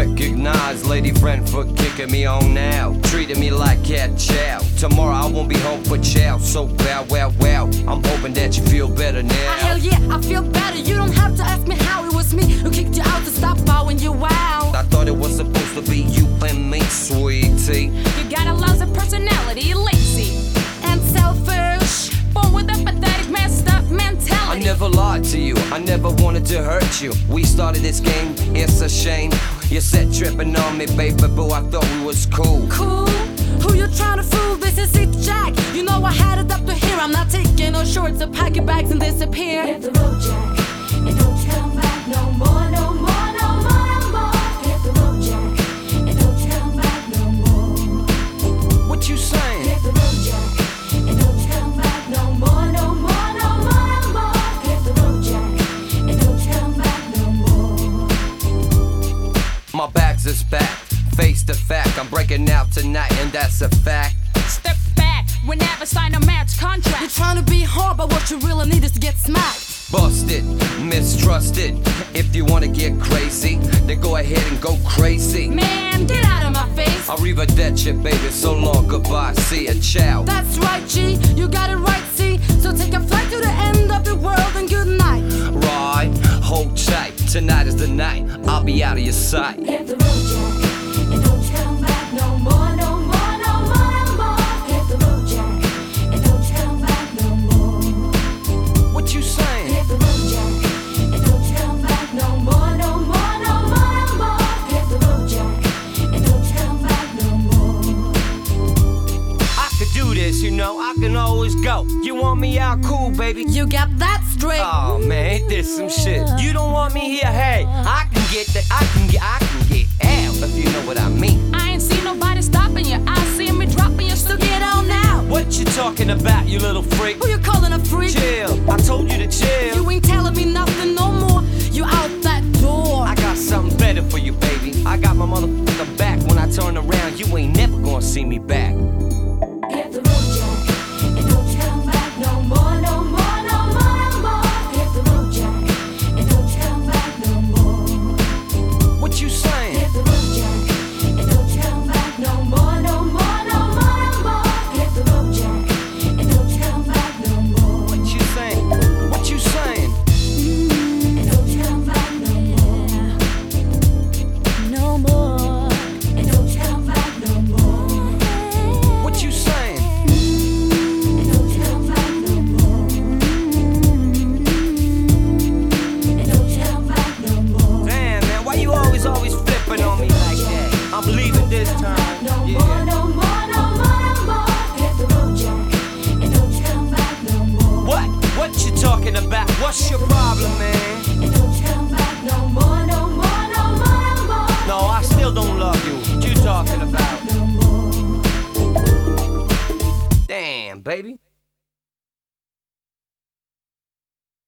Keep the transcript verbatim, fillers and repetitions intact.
recognize lady friend for kicking me on now. Treating me like cat chow. Tomorrow I won't be home for chow. So wow, wow, wow. I'm hoping that you feel better now. Ah, hell yeah, I feel better. You don't have to ask me how. It was me who kicked you out to stop bowing you out. I thought it was supposed to be you and me, sweetie. You got a lousy personality, lazy and selfish, born with a pathetic, messed up mentality. I never lied to you, I never wanted to hurt you. We started this game, it's a shame. You said tripping on me, baby boo, I thought we was cool. Cool? Who you trying to fool? This is it, Jack. You know I had it up to here. I'm not taking no shorts, so pack your bags and disappear. Hit the road, Jack, and don't come back no more, no more, no more, no more. Hit the road, Jack, and don't come back no more. What you saying? Hit the road, Jack, and don't come back no more, no more, no more, no more. Hit the road, Jack, and don't come back no more. My bags is back, face the fact. I'm breaking out tonight and that's a fact. Step back, we never sign a marriage contract. You're trying to be hard, but what you really need is to get smacked. Busted, mistrusted. If you wanna get crazy, then go ahead and go crazy. Man, get out of my face. Arrivederci, baby, so long, goodbye, see ya, ciao. That's right, G, you got it right, see. So take a flight to the end of the world and good night. Right, hold tight, tonight is the night. I'll be out of your sight. Hit the road, Jack, and don't come back no more, no more, no more, no more. Hit the road, Jack, and don't come back no more. What you saying? Hit the road, Jack, and don't come back no more, no more, no more, no more. Hit the road, Jack, and don't come back no more. I could do this, you know, I can always go. You want me out, cool, baby. You got that straight. Oh man, ain't this some shit? You don't want me here, hey, I can get that, I can get, I can get out, if you know what I mean. I ain't seen nobody stopping you. I see me dropping you, so get on now. What you talking about, you little freak? Who you calling a freak? Chill, I told you to chill. You ain't telling me nothing no more. You out that door. I got something better for you, baby. I got my motherfucker back. When I turn around, you ain't never gonna see me back. Hit the road, Jack, and don't come back no more, no more, no more, no more. Hit the road, Jack, and don't come back no more. What you saying? Hit the road, Jack, and don't come back no more, no more, no more, no more. Hit the road, Jack, and don't come back no more. What you saying? What you saying? And don't come back no more, No more. and don't come back no more. What you saying? And don't come back no more, and don't come back no more. Damn, man, why you always, always flipping on me like that? I'm leaving this time. No more, Yeah. no more, no more, no more. Hit the road, Jack, and don't come back no more. What? What you talking about? What's your problem, man?